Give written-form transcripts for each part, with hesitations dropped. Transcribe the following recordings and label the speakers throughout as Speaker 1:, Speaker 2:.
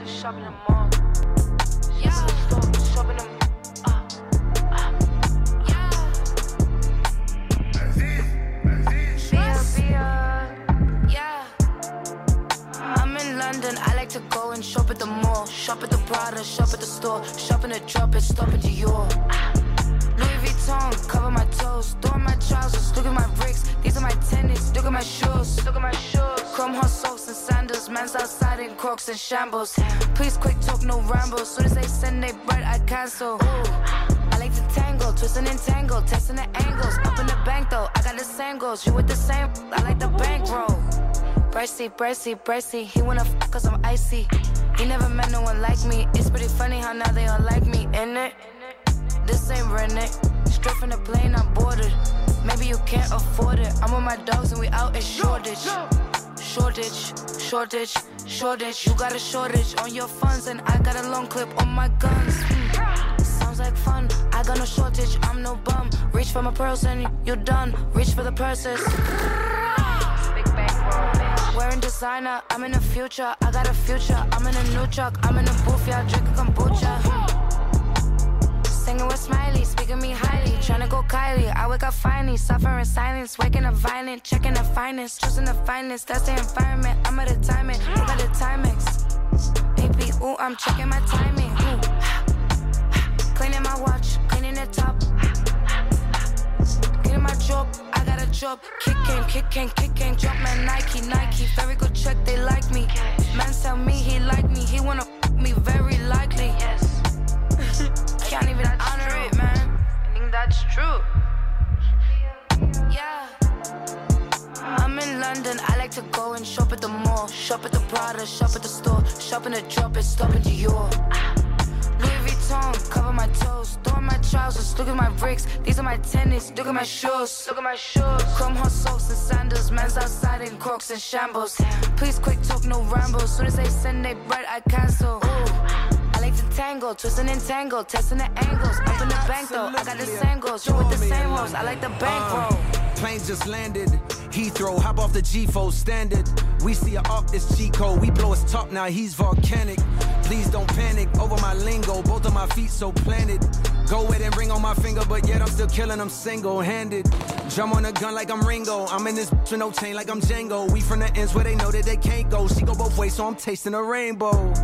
Speaker 1: to shop in the mall. Yeah. Shop in the London, I like to go and shop at the mall. Shop at the Prada, shop at the store. Shop in the drop it, stop at Dior. Louis Vuitton, cover my toes. Throw on my trousers, look at my bricks. These are my tennis, look at my shoes. Look at my shoes. Chrome hot socks and sandals. Man's outside in Crocs and shambles. Please quick talk, no rambles. Soon as they send their bread, I cancel. Ooh. I like to tangle, twisting and tangle. Testing the angles, up in the bank though. I got the same goals, you with the same. I like the bankroll. Bracy, he wanna f*** cause I'm icy. He never met no one like me. It's pretty funny how now they all like me, innit? This ain't rented. Straight from the plane, I'm boarded. Maybe you can't afford it. I'm with my dogs and we out in Shoreditch. You got a shortage on your funds and I got a long clip on my guns. Sounds like fun, I got no shortage, I'm no bum. Reach for my pearls and you're done. Reach for the purses. Wearing designer, I'm in the future. I got a future, I'm in a new truck. I'm in a booth, y'all drinking kombucha. Singing with Smiley, speaking me highly. Tryna go Kylie, I wake up finally. Suffer in silence, waking up violent. Checking the finest, choosing the finest. That's the environment, I'm at a timing. Look at the Timex. AP, ooh, I'm checking my timing. Ooh. Cleaning my watch, cleaning the top. Getting my job, I got a job. Kick game, drop man Nike. Very good check, they like me. Man tell me he like me, he wanna f*** me very likely. Yes. Can't even honor it, man. I think that's true. Yeah. I'm in London, I like to go and shop at the mall. Shop at the Prada, shop at the store. Shop in the drop it, stop at Dior. Louis Vuitton, cover my toes. Throw on my trousers, look at my bricks. These are my tennis, look at my shoes. Look at my shoes. Chrome hot socks and sandals. Man's outside in Crocs and shambles. Please quick talk, no rambles. Soon as they send their bread, I cancel. Ooh. I like to tangle, twisting and tangle. Testing the angles, up in the bank though. I got the same goals, you with the same hoes. I like the bankroll.
Speaker 2: Planes just landed, Heathrow, hop off the G4 standard. We see her up, it's G-code. We blow his top now, he's volcanic. Please don't panic over my lingo, both of my feet so planted. Go with and ring on my finger, but yet I'm still killing them single-handed. Drum on a gun like I'm Ringo. I'm in this bitch with no chain like I'm Django. We from the ends where they know that they can't go. She go both ways, so I'm tasting a rainbow.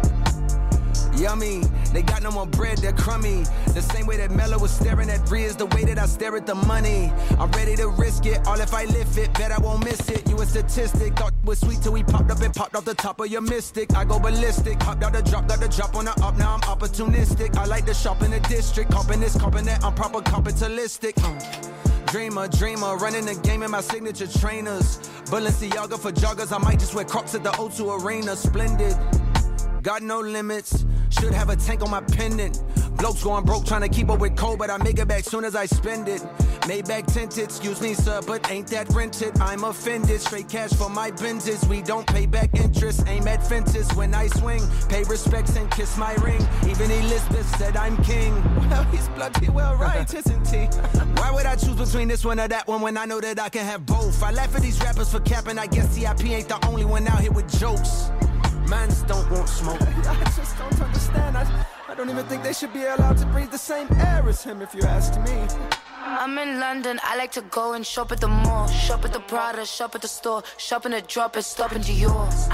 Speaker 2: Yummy, they got no more bread, they're crummy. The same way that Mello was staring at Bree is the way that I stare at the money. I'm ready to risk it, all if I lift it, bet I won't miss it. You a statistic, thought it was sweet till we popped up and popped off the top of your mystic. I go ballistic, hopped out the drop, got the drop on the up, now I'm opportunistic. I like to shop in the district, copping this, copping that, I'm proper capitalistic. Dreamer, running the game in my signature trainers. Balenciaga for joggers, I might just wear Crocs at the O2 Arena, splendid. Got no limits, should have a tank on my pendant. Blokes going broke trying to keep up with cold, but I make it back soon as I spend it. Maybach tinted, excuse me sir, but ain't that rented? I'm offended, straight cash for my Benzes. We don't pay back interest, aim at fences when I swing. Pay respects and kiss my ring. Even Elizabeth said I'm king. Well, he's bloody well right, isn't he? Why would I choose between this one or that one when I know that I can have both? I laugh at these rappers for capping, I guess TIP ain't the only one out here with jokes. Mans don't want smoke. I just don't understand. I don't even think they should be allowed to breathe the same air as him, if you ask me.
Speaker 1: I'm in London, I like to go and shop at the mall. Shop at the Prada, shop at the store. Shop in the drop it, stop into yours.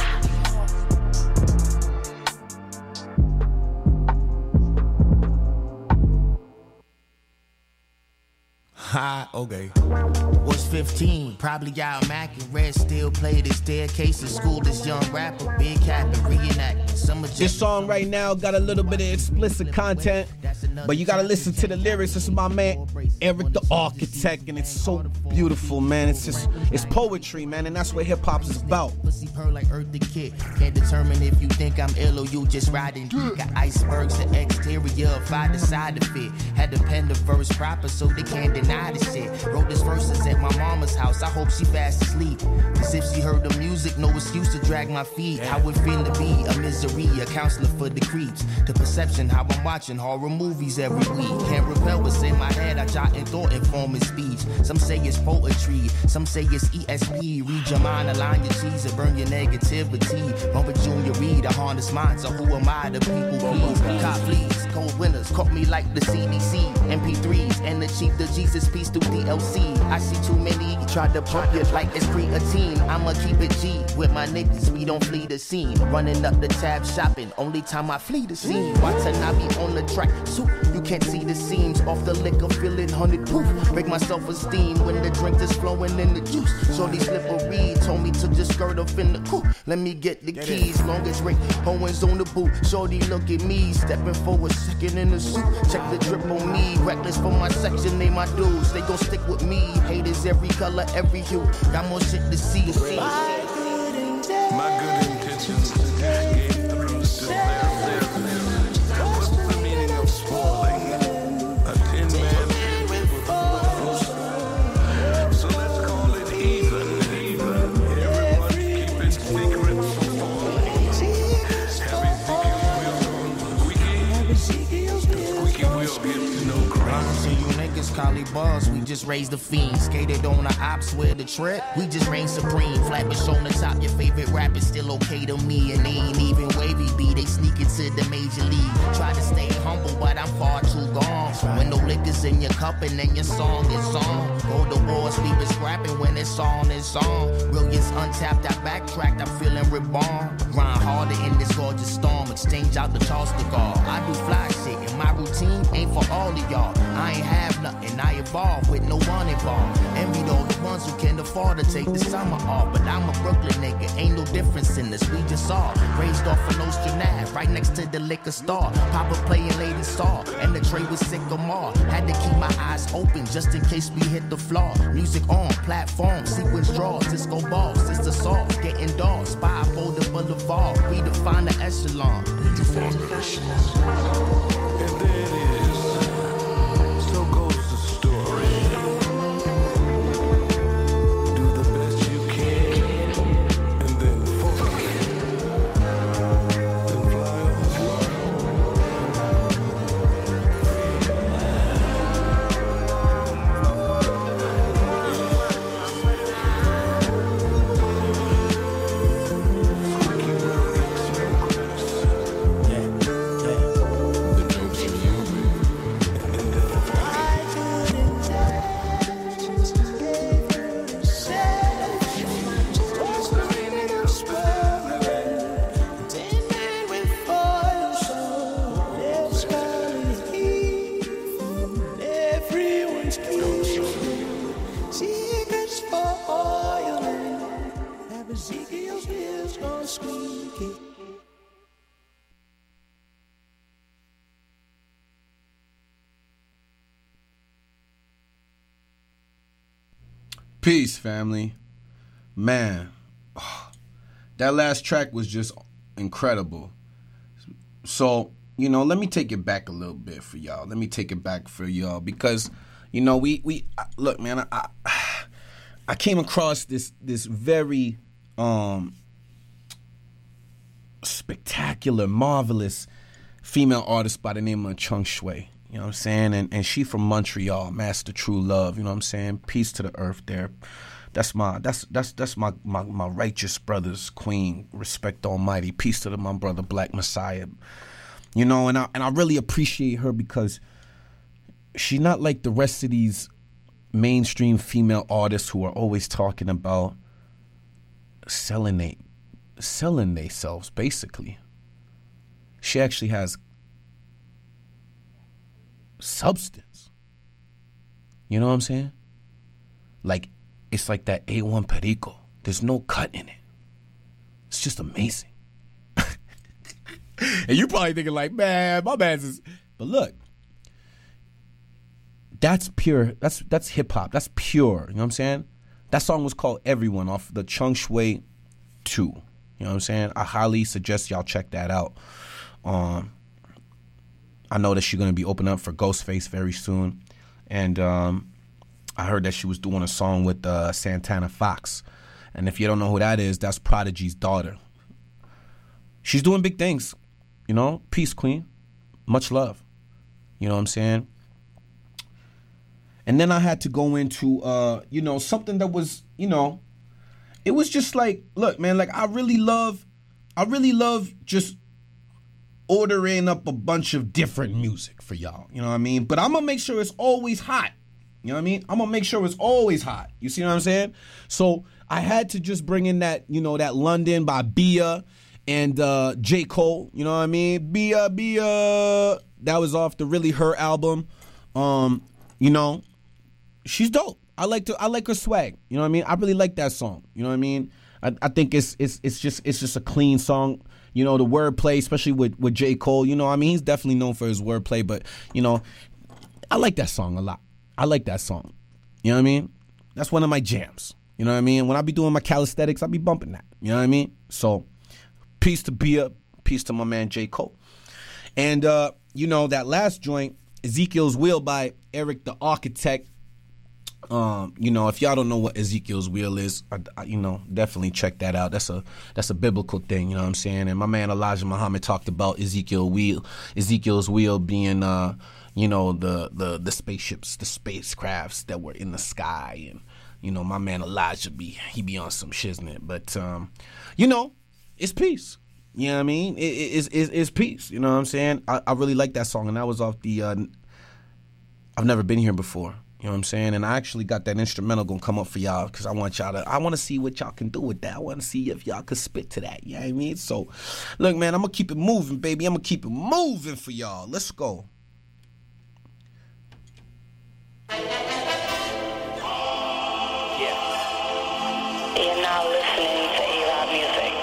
Speaker 3: Ha, okay. Was 15, probably out macking. Red still played his staircase in school. This young rapper, big cap and reenact.
Speaker 4: This song right now got a little bit of explicit content, but you gotta listen to the lyrics. This is my man Eric the Architect, and it's so beautiful, man. It's poetry, man, and that's what hip hop is about.
Speaker 3: Pussy purr like Earth the Kid. Can't determine if you think I'm ill or you just riding. Got icebergs, the exterior, fly the side of it. Had to pen the verse proper so they can't deny the shit. Wrote this verse verses at my mama's house. I hope she fast asleep. Cause if she heard the music, no excuse to drag my feet. How it feel to be a misery, a counselor for the creeps. The perception, how I'm watching horror movies every week. Can't repel what's in my head, I jot in thought and form in speech. Some say it's poetry, some say it's ESP. Read your mind, align your cheese, and burn your negativity. Bump a Junior Reed, a harness mind, so who am I? The people please. Cop fleas, cold winners, caught me like the CDC. MP3s, and the chief, the Jesus piece through DLC. I see too many, try to pump you like it's creatine. I'ma keep it G with my niggas, we don't flee the scene. Running up the tab shopping, only time I flee the scene. Watanabe on the track, soup, you can't see the seams. Off the liquor, feeling 100 proof. Break my self-esteem when the drink is flowing in the juice. Shorty slippery, told me to just skirt up in the coupe. Let me get the keys, long as Rick Owens on the boot. Shorty look at me, stepping for a second in the suit. Check the drip on me, reckless for my section, they my dudes. They gon' stick with me, haters every color, every hue. Got more shit to see.
Speaker 5: My good intentions gave the roots to their what's the meaning of spoiling a 10-man pit with so let's call it even. Everyone keep it secret from falling. Have Ezekiel's wheel squeaky wheel gets no crazy.
Speaker 3: So you niggas call it bars, we just raised the fiend. Skated on the ops with the trip, we just reign supreme. Flatbush on the top, your favorite rapper still okay to me. And they ain't even wavy B, they sneak into the major league. Try to stay humble, but I'm far too gone. When no liquor's in your cup and then your song is on. Go to wars, we been scrapping when it's on, it's on. Brilliance untapped, I backtracked, I'm feeling reborn. Grind harder in this gorgeous storm, exchange out the toss the guard. I do fly shit, and my routine ain't for all of y'all. I ain't have nothing, I evolve with no one involved. Envied all the ones who can afford to take the summer off. But I'm a Brooklyn nigga, ain't no difference in this, we just all raised off of Nostrand Ave, right next to the liquor store. Papa playing Lady Saw, and the tray was Sycamore. Had to keep my eyes open just in case we hit the floor. Music on, platform, sequence draws, disco balls, sister saw, getting dogs, spy for the boulevard. We define the echelon.
Speaker 5: And there it is. So goes the story. Do the best you can, and then forget. Then fly off. The joke's for you,
Speaker 6: Ezekiel's wheels gonna squeak it.
Speaker 4: Peace, family. Man, that last track was just incredible. So, let me take it back a little bit for y'all. Because, we look, man, I came across this very spectacular, marvelous female artist by the name of Chung Shui. You know what I'm saying? And she from Montreal, Master True Love, you know what I'm saying? Peace to the earth there. That's my righteous brother's queen. Respect Almighty. Peace to my brother Black Messiah. And I really appreciate her because she's not like the rest of these mainstream female artists who are always talking about selling themselves, basically. She actually has substance. You know what I'm saying? Like, it's like that A1 Perico. There's no cut in it. It's just amazing. And you probably thinking like, man, my man's is... But look, that's pure. That's hip-hop. That's pure. You know what I'm saying? That song was called Everyone off the Chung Shui 2. You know what I'm saying? I highly suggest y'all check that out. I know that she's going to be opening up for Ghostface very soon. And I heard that she was doing a song with Santana Fox. And if you don't know who that is, that's Prodigy's daughter. She's doing big things, you know. Peace, Queen. Much love. You know what I'm saying? And then I had to go into, something that was, it was just like, look, man, like I really love just ordering up a bunch of different music for y'all. You know what I mean? But I'm going to make sure it's always hot. You know what I mean? I'm going to make sure it's always hot. You see what I'm saying? So I had to just bring in that, that London by Bia and J. Cole. You know what I mean? Bia. That was off the Really Her album. She's dope. I like her swag. You know what I mean? I really like that song. You know what I mean? I think it's just a clean song. The wordplay, especially with J. Cole. You know, I mean, he's definitely known for his wordplay, but I like that song a lot. I like that song. You know what I mean? That's one of my jams. You know what I mean? When I be doing my calisthenics, I be bumping that. You know what I mean? So, peace to Bia, peace to my man J. Cole. And, that last joint, Ezekiel's Wheel by Eric the Architect. If y'all don't know what Ezekiel's Wheel is, definitely check that out. That's a biblical thing, you know what I'm saying? And my man Elijah Muhammad talked about Ezekiel's Wheel being, the spaceships, the spacecrafts that were in the sky. And, my man Elijah he be on some shiznit. But, it's peace. You know what I mean? It's peace. You know what I'm saying? I really like that song. And that was off the I've Never Been Here Before. You know what I'm saying? And I actually got that instrumental gonna come up for y'all because I want to see what y'all can do with that. I want to see if y'all could spit to that. You know what I mean? So, look, man, I'm gonna keep it moving, baby. I'm gonna keep it moving for y'all. Let's go.
Speaker 7: You're now listening to A-Rod Music.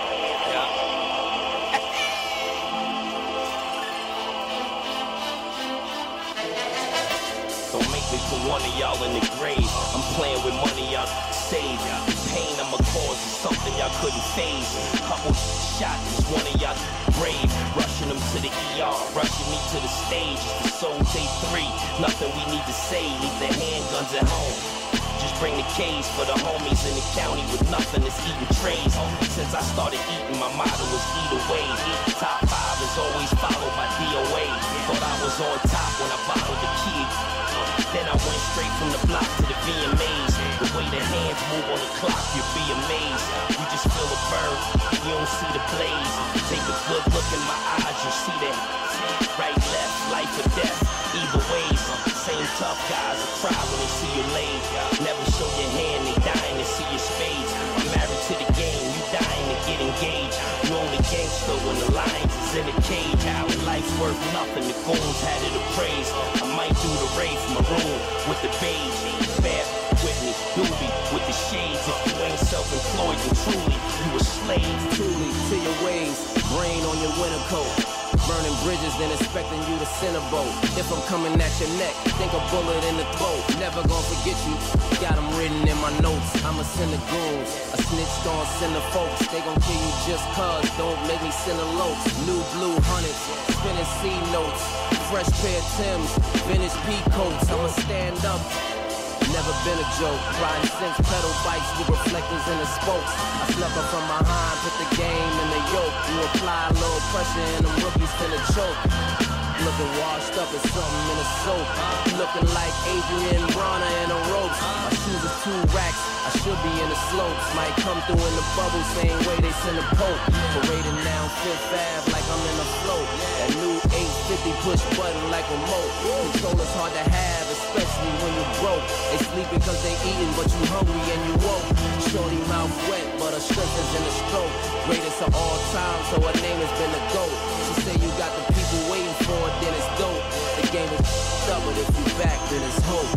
Speaker 8: Don't make me put one of y'all in the grave. I'm playing with money y'all save. Pain I'ma cause is something y'all couldn't phase. Couple shots, is one of y'all brave. Rushing them to the ER, rushing me to the stage. It's the Soul Day 3. Nothing we need to say. Leave the handguns at home. Just bring the K's for the homies in the county with nothing that's eating trays. Since I started eating, my motto was eat away. Top 5 is always followed by DOA. Thought I was on top when I bottled the key. Then I went straight from the block to the VMAs. The way the hands move on the clock, you'll be amazed. You just feel a burn, you don't see the blaze. Take a good look in my eyes, you'll see that. Right, left, life or death, either ways. Same tough guys will cry when they see you laid. Never show your hand, they dying to see your spades. I'm married to the game, you dying to get engaged. You only gangster when the lions is in the cage. How life's worth nothing, the goons had it appraised. I might do the race, maroon with the beige. Bad with me, doobie with the shades. If you ain't self-employed, then truly you a slave.
Speaker 9: Truly to your ways, rain on your winter coat. Burning bridges, then expecting you to send a boat. If I'm coming at your neck, think a bullet in the throat. Never gonna forget you, got them written in my notes. I'ma send the goons, a snitch gon' send the folks. They gon' kill you just cause, don't make me send a loads. New blue hundreds, spinning C notes. Fresh pair of Timbs, vintage peacoats. I'ma stand up. Never been a joke, riding since pedal bikes with reflectors in the spokes. I slept up from behind, put the game in the yoke. You apply a little pressure and them rookies finna choke. Looking washed up as something in a soap. Looking like Adrian Bronner in a ropes. My shoes are 2 racks, I should be in the slopes. Might come through in the bubble, same way they send a pope. Parading down Fifth Ave like I'm in a float. That new 850 push button like a remote. Controller's hard to have, especially when you're broke. They sleeping cause they eating, but you hungry and you woke. Shorty mouth wet, but her strength is in the stroke. Greatest of all time, so her name has been the GOAT. She say you got the people waiting for it, then it's dope. The game is up, but if you back, then it's hope.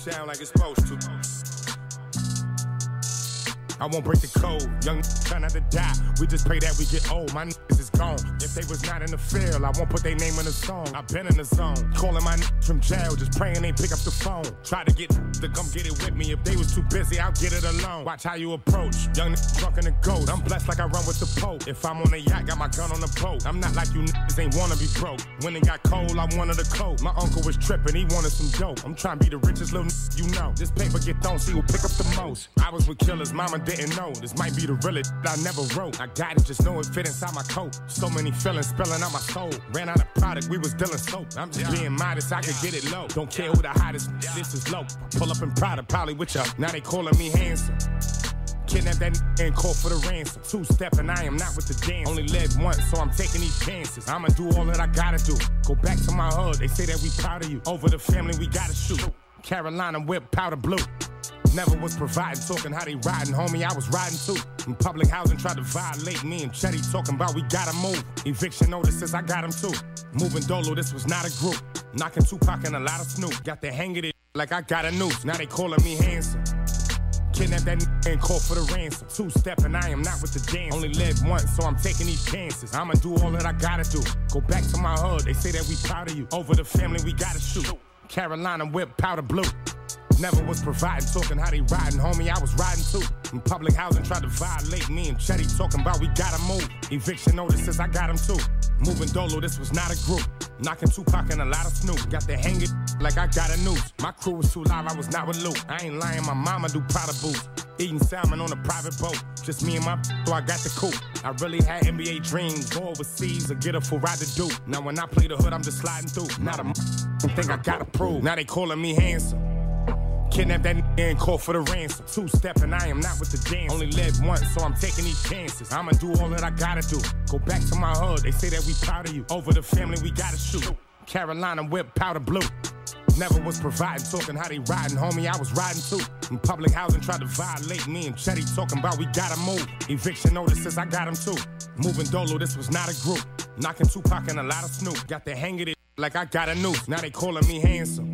Speaker 10: down like it's supposed to. I won't break the code. Young try not to die. We just pray that we get old. My niggas is gone. If they was not in the field, I won't put their name in the song. I've been in the zone. Calling my niggas from jail, just praying they pick up the phone. Try to get to come get it with me. If they was too busy, I'll get it alone. Watch how you approach. Young niggas drunk in the ghost. I'm blessed like I run with the Pope. If I'm on a yacht, got my gun on the boat. I'm not like you niggas ain't wanna be broke. When it got cold, I wanted a coat. My uncle was tripping, he wanted some dope. I'm trying to be the richest little you know. This paper get thrown, see who pick up the most. I was with killers, mama didn't know. This might be the realest I never wrote. I got it, just know it fit inside my coat. So many feelings spilling out my soul. Ran out of product, we was dealing soap. I'm just being modest, I could get it low. Don't care who the hottest, this is low. Pull up in Prada, probably with ya. Now they calling me handsome. Kidnap that and call for the ransom. Two-step and I am not with the dance. Only live once, so I'm taking these chances. I'ma do all that I gotta do. Go back to my hood, they say that we proud of you. Over the family, we gotta shoot. Carolina whip, powder blue. Never was providing, talking how they riding, homie, I was riding too. In public housing, tried to violate me and Chetty talking about we gotta move. Eviction notices, I got them too. Moving Dolo, this was not a group. Knocking Tupac and a lot of Snoop. Got the hang of it like I got a noose. Now they calling me handsome. Kidnap that and call for the ransom. Two-step and I am not with the dance. Only live once, so I'm taking these chances. I'ma do all that I gotta do. Go back to my hood, they say that we proud of you. Over the family, we gotta shoot. Carolina whip, powder blue. Never was providing, talking how they riding, homie, I was riding too. In public housing, tried to violate me and Chetty talking about we gotta move. Eviction notices, I got them too. Moving Dolo, this was not a group. Knocking Tupac and a lot of Snoop. Got the hang it like I got a noose. My crew was too live, I was not with Luke. I ain't lying, my mama do Prada boots. Eating salmon on a private boat. Just me and my so I got the coupe. I really had NBA dreams. Go overseas or get a full ride to do. Now when I play the hood, I'm just sliding through. Not a think I gotta prove. Now they calling me handsome. Kidnap that and call for the ransom. Two-step and I am not with the dance. Only live once, so I'm taking these chances. I'ma do all that I gotta do. Go back to my hood, they say that we proud of you. Over the family, we gotta shoot. Carolina whip, powder blue. Never was providing, talking how they riding, homie, I was riding too. In public housing, tried to violate me and Chetty talking about we gotta move. Eviction notices, I got them too. Moving Dolo, this was not a group. Knocking Tupac and a lot of Snoop. Got the hang of it like I got a noose. Now they calling me handsome.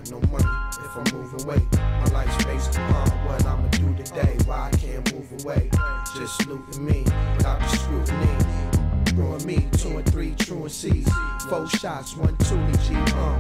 Speaker 11: got no money if I'm moving weight. My life's based upon what I'ma do today. Why I can't move away? Just looting me without the scrutiny. Screwing me, 2 and 3 truancies. 4 shots, 1 Toolie G,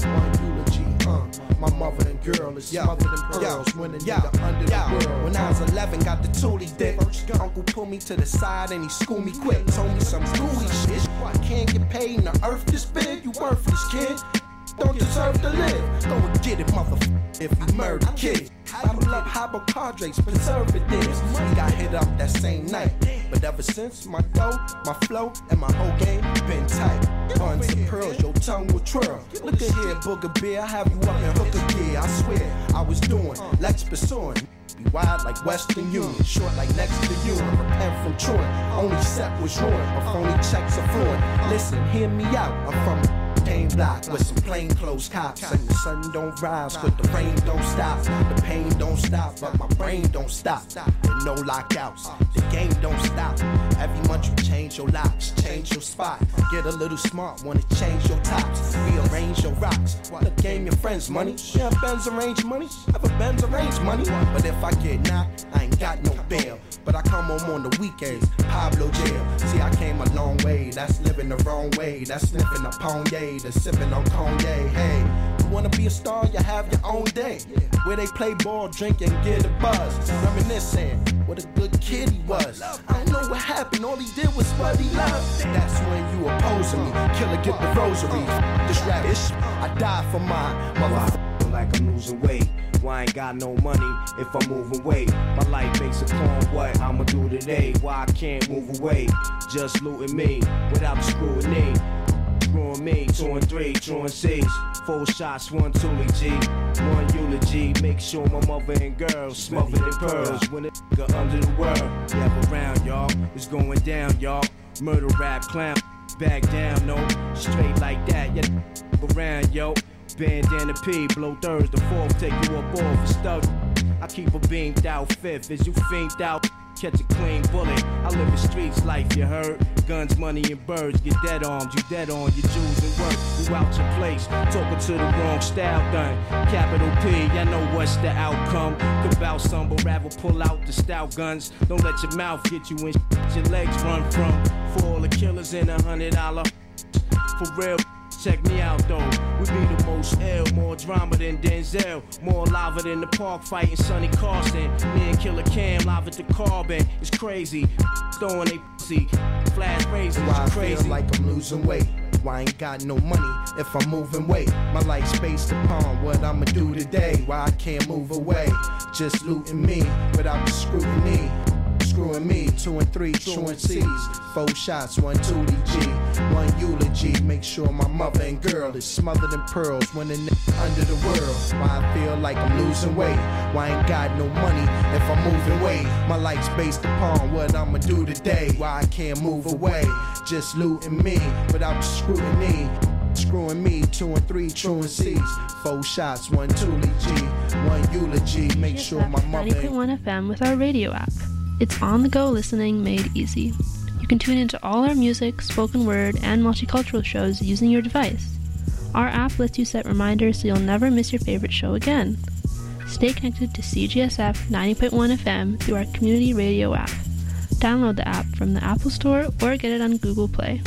Speaker 11: 1 eulogy, My mother and girl is smothered in pearls. When a nigga under the world. When I was 11, got the Toolie dick. Uncle pulled me to the side and he schooled me quick. Told me some gooey shit. I can't get paid in the earth this big. You worthless kid. Don't deserve to live. Go and get it, motherfucker, if you murder kids. Bottle up hybocardrates, preservatives. We got hit up that same night. But ever since, my dough, my flow, and my whole game been tight. Buns and pearls, your tongue will twirl. Look at here, booger beer, I have you up in hooker gear. I swear, I was doing, Lex pursuing. Be wide like Western Union, short like next to you. Repent from truant, only set was ruined, but phony checks are fluent. Listen, hear me out, I'm from pain block with some plain clothes cops. And the sun don't rise, but the rain don't stop. The pain don't stop, but my brain don't stop. There no lockouts, the game don't stop. Every month you change your locks, change your spot. Get a little smart, wanna change your tops. Rearrange your rocks, the game your friends money. Yeah, Benz arrange money, have a Benz arrange money. But if I get knocked, I ain't got no bail. But I come home on the weekends, Pablo jail. See, I came a long way, that's living the wrong way. That's sniffing a Ponyay, that's sipping on Kanye. Hey, you wanna be a star, you have your own day. Where they play ball, drink, and get a buzz. Reminiscing, what a good kid he was. I don't know what happened, all he did was what he loved. That's when you opposing me, killer get the rosary. This rap is, I die for my motherfucker.
Speaker 12: Like I'm losing weight. Why I ain't got no money if I'm moving weight? My life based upon what I'ma do today. Why I can't move away? Just looting me without the scrutiny. Screwing me, 2 and 3 truancies. 4 shots, 1 Toolie G, 1 eulogy. Make sure my mother and girl smothered in pearls. When a nigga under the world, never around y'all. It's going down, y'all. Murder rap clown, back down, no. Straight like that, yeah. Around, yo. Bandana P, blow thirds, the fourth, take you up off for stuff. I keep a beamed out fifth as you fiend out. Catch a clean bullet. I live in streets life, you heard? Guns, money, and birds. Get dead armed, you dead on your jewels and work. You out your place, talking to the wrong style done. Capital P, I know what's the outcome. Could bout some, but rather pull out the stout guns. Don't let your mouth get you in your legs run from. For all the killers in $100. For real. Check me out though, we be the most ill, more drama than Denzel, more lava than the park fighting Sonny Carson. Me and Killer Cam live at the Carbon, it's crazy. Throwing they pussy, flash raises,
Speaker 11: why
Speaker 12: crazy.
Speaker 11: I feel like I'm losing weight. Why I ain't got no money if I'm moving weight. My life's based upon what I'ma do today. Why I can't move away, just looting me without the scrutiny. Screwing me, 2 and 3 truancies. 4 shots, 1 Toolie G, 1 eulogy. Make sure my mother and girl is smothered in pearls when a nigga under the world. Why I feel like I'm losing weight. Why I ain't got no money if I'm moving weight. My life's based upon what I'ma do today. Why I can't move away, just looting me without the scrutiny. Screwing me, 2 and 3 truancies. 4 shots, 1 Toolie G, 1 eulogy. Make sure my mother
Speaker 13: 90.1 FM with our radio app. It's on-the-go listening made easy. You can tune into all our music, spoken word, and multicultural shows using your device. Our app lets you set reminders so you'll never miss your favorite show again. Stay connected to CGSF 90.1 FM through our community radio app. Download the app from the Apple Store or get it on Google Play.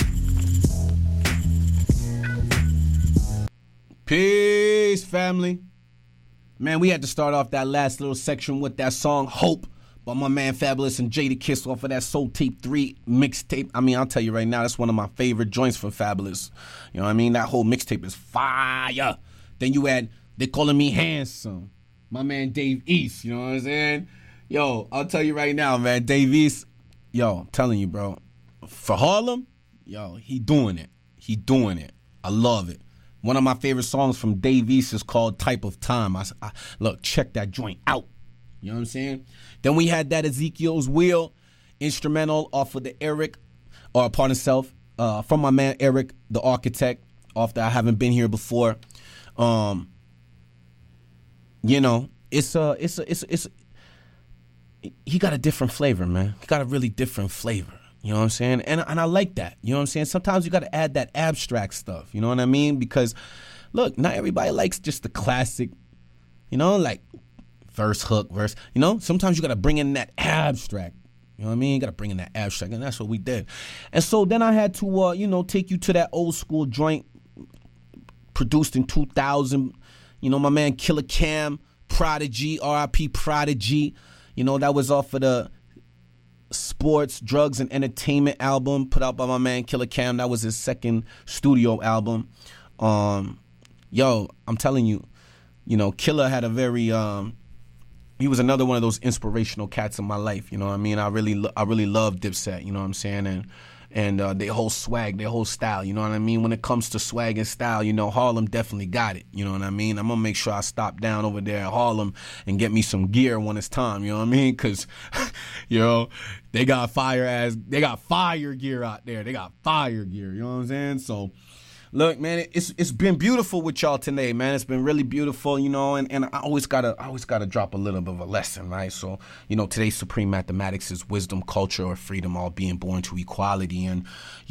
Speaker 4: Peace, family. Man, we had to start off that last little section with that song, Hope, by my man Fabulous and Jadakiss off of that Soul Tape 3 mixtape. I mean, I'll tell you right now, that's one of my favorite joints for Fabulous. You know what I mean? That whole mixtape is fire. Then you had They Calling Me Handsome, my man Dave East, you know what I'm saying? Yo, I'll tell you right now, man, Dave East, yo, I'm telling you, bro, for Harlem, yo, he doing it. He doing it. I love it. One of my favorite songs from Dave East is called Type of Time. Look, check that joint out. You know what I'm saying? Then we had that Ezekiel's Wheel instrumental off of the Eric, or Pardon Self, from my man Eric, the architect, off that I haven't been here before. You know, he got a different flavor, man. He got a really different flavor. You know what I'm saying? And I like that. You know what I'm saying? Sometimes you got to add that abstract stuff. You know what I mean? Because, look, not everybody likes just the classic You know, like verse, hook, verse. You know, sometimes you got to bring in that abstract. You know what I mean? You got to bring in that abstract, and that's what we did. And so then I had to, take you to that old school joint produced in 2000. You know, my man Killer Cam, Prodigy, R.I.P. Prodigy. You know, that was off of the Sports, Drugs, and Entertainment album put out by my man Killer Cam. That was his second studio album. I'm telling you, Killer had a very, he was another one of those inspirational cats in my life. You know what I mean? I really love Dipset, you know what I'm saying? And their whole swag, their whole style, you know what I mean? When it comes to swag and style, Harlem definitely got it, you know what I mean? I'm going to make sure I stop down over there at Harlem and get me some gear when it's time, you know what I mean? Because, they got fire gear out there. They got fire gear, you know what I'm saying? So, look, man, it's been beautiful with y'all today, man. It's been really beautiful, and I always gotta drop a little bit of a lesson, right? So, today's supreme mathematics is wisdom, culture, or freedom, all being born to equality. And,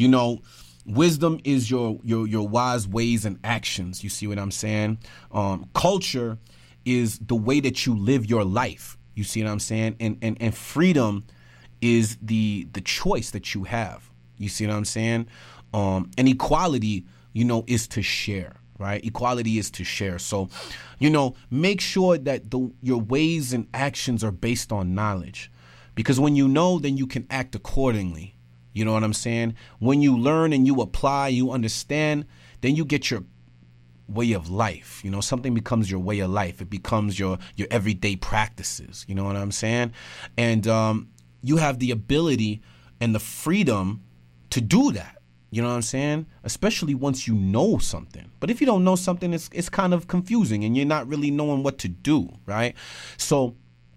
Speaker 4: wisdom is your wise ways and actions. You see what I'm saying? Culture is the way that you live your life. You see what I'm saying? And freedom is the choice that you have. You see what I'm saying? And equality, is to share, right? Equality is to share. So, make sure that your ways and actions are based on knowledge. Because when you know, then you can act accordingly. You know what I'm saying? When you learn and you apply, you understand, then you get your way of life. Something becomes your way of life. It becomes your everyday practices. You know what I'm saying? And you have the ability and the freedom to do that. You know what I'm saying? Especially once you know something. But if you don't know something, it's kind of confusing and you're not really knowing what to do, right? So,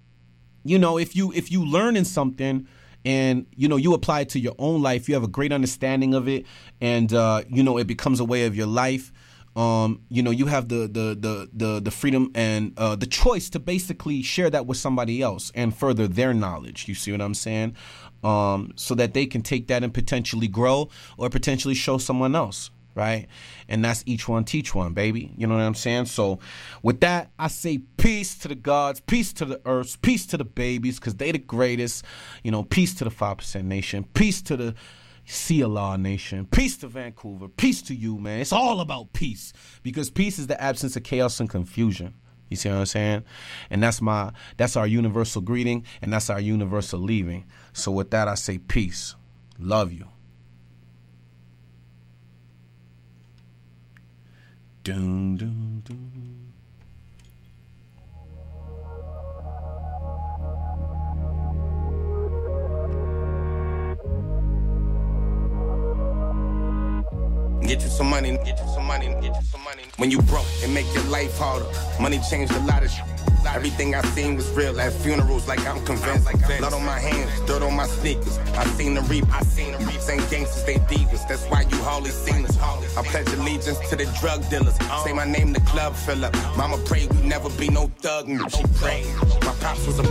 Speaker 4: if you learn in something and, you apply it to your own life, you have a great understanding of it and, it becomes a way of your life. You have the freedom and the choice to basically share that with somebody else and further their knowledge. You see what I'm saying? So that they can take that and potentially grow or potentially show someone else, right? And that's each one teach one, baby. You know what I'm saying? So with that, I say peace to the gods, peace to the earths, peace to the babies, because they the greatest. Peace to the 5% Nation, peace to the CLR Nation, peace to Vancouver, peace to you, man. It's all about peace, because peace is the absence of chaos and confusion. You see what I'm saying? And that's our universal greeting, and that's our universal leaving. So with that, I say peace. Love you. Dun, dun, dun.
Speaker 10: Get you some money, get you some money, get you some money. When you broke, it make your life harder. Money changed a lot of shit. Everything I seen was real at funerals, like I'm convinced. Blood on my hands, dirt on my sneakers. I seen the reap, Same gangsters, they divas. That's why you hardly seen us. I pledge allegiance to the drug dealers. Say my name, the club filler. Mama prayed we never be no thug. She prayed. My pops was a